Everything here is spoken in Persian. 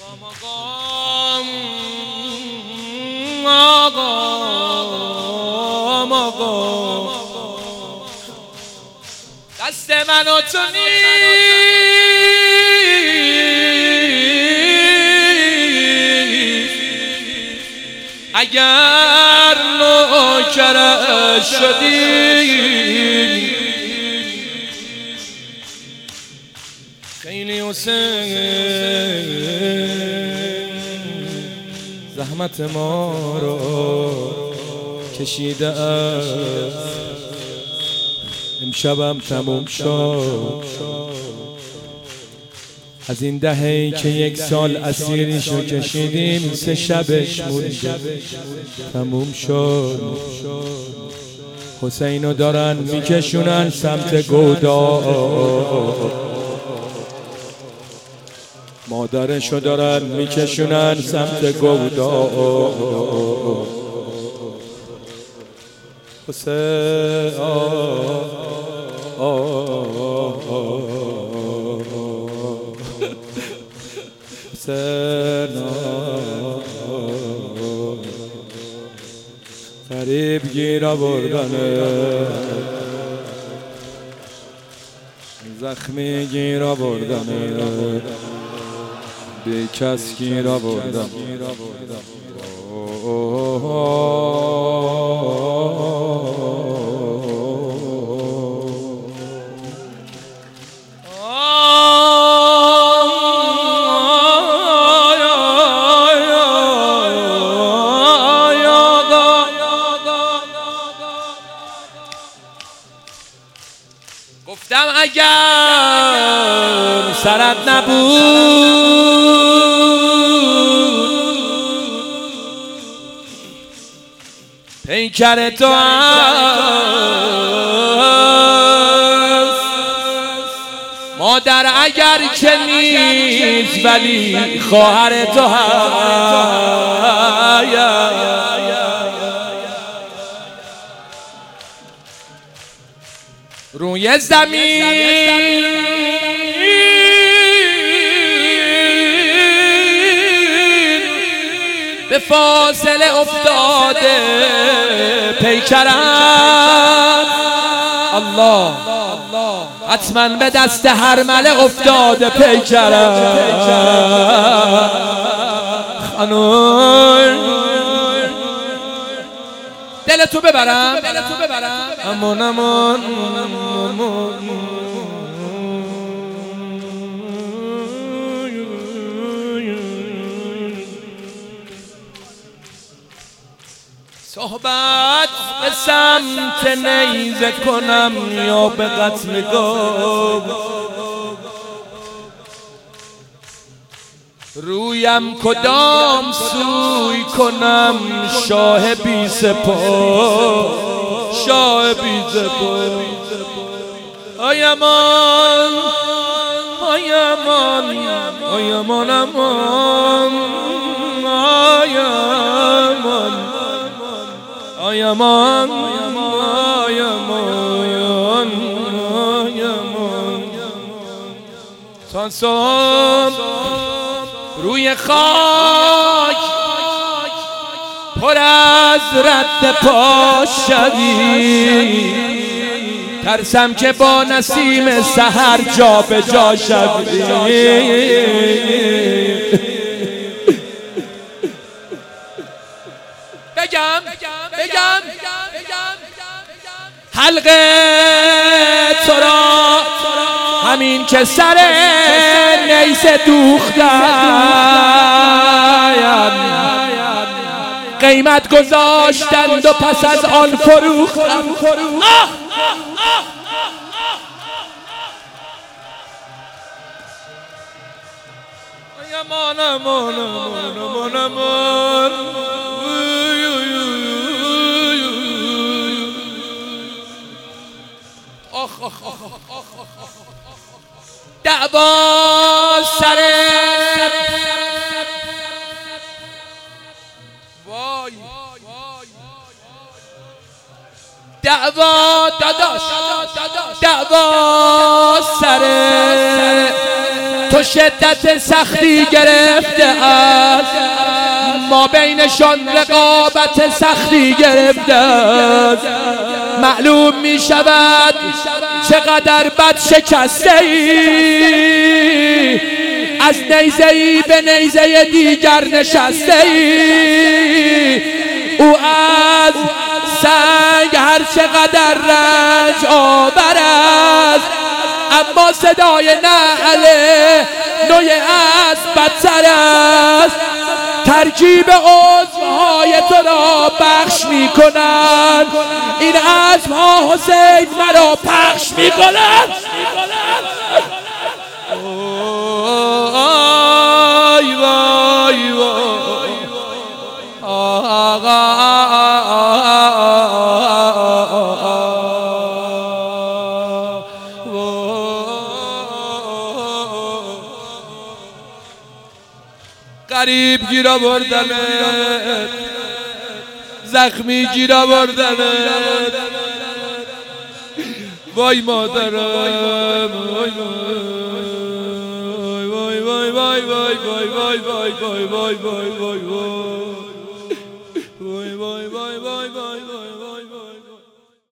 دست من و تو نیست اگر نوکرش شدی. خیلی حسین زحمت ما رو کشیده است، امشبم تموم شد. از این دهه‌ای که 1 سال اسیریشو کشیدیم 3 شبش مونده تموم شد. حسینو دارن میکشونن سمت گودا، مادرشو دارن میکشونن سمت گودا. حسین حسین غریب گیر آوردنه، زخمی گیر آوردنه، بی کس گیر آوردن. گفتم اگر سرت نبود پیکر تو هست، مادر اگر که نیست ولی خواهر تو هست. روی زمین به فاصله افتاده پیکرم، الله حتما به دست هرمله افتاده پیکرم. خانوم دلتو ببرم امان امان صحبت به سمت نیزه کنم یا به قتل گاو، رویم کدام سوی کنم شاه بی سپاه، شاه بی سپاه. آی امان آی امان آی امان امان آی امان آی امان آی امان آی امان. سانسون روی خاک پر از رد پا شوی، ترسم که با نسیم سحر جا به جا شوی. بگم حلقه تو را همین که سر نیزه دوختن، قیمت گذاشتند و پس از آن فروختن. امان امان امان امان دعوا سر دعوا داداش دعوا سر تو شدت سختی گرفته است، ما بینشان رقابت سختی گرفته است. معلوم می شود چقدر بد شکسته ای، از نیزه ای به نیزه دیگر نشسته ای. او از سنگ هر چقدر رنج آور است، اما صدای نعل نوی اسب بدتر است. ترکیب عضوهای تو را بخش می کنند، این عزمها حسین مرا پخش می کنند. آی وای وای غریب گیر آوردنت، زخمی گیر آوردنت، وای مادرم، وای وای وای وای وای وای وای وای وای وای وای وای.